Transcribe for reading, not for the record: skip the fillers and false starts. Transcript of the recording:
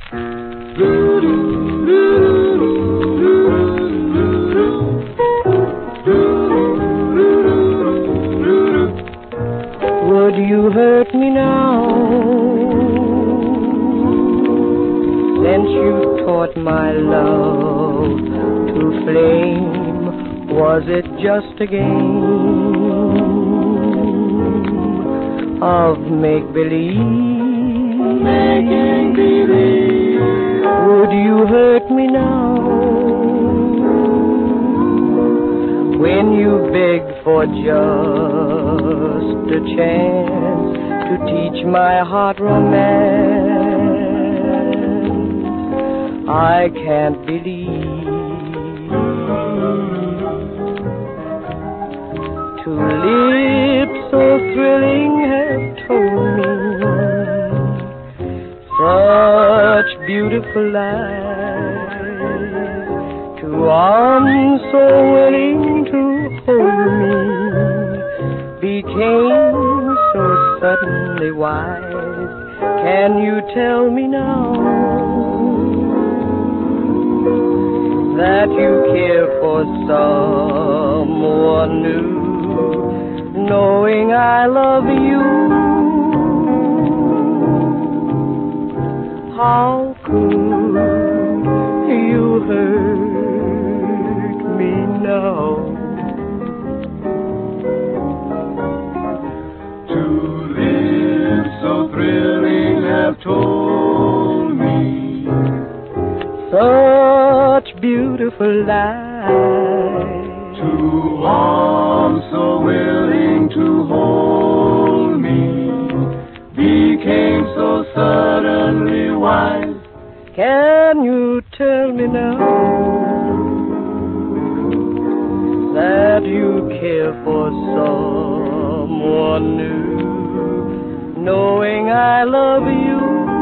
Would you hurt me now, since you taught my love to flame? Was it just a game of make-believe? Making believe. Would you hurt me now, when you beg for just a chance to teach my heart romance? I can't believe two lips so thrilling have told me such beautiful lies, two arms so willing to hold me became so suddenly wise. Can you tell me now that you care for someone new, knowing I love you? How could you hurt me now? Two lips so thrilling have told me Such beautiful lies, two arms so willing to hold me became so suddenly wise. can you tell me now that you care for someone new, knowing I love you?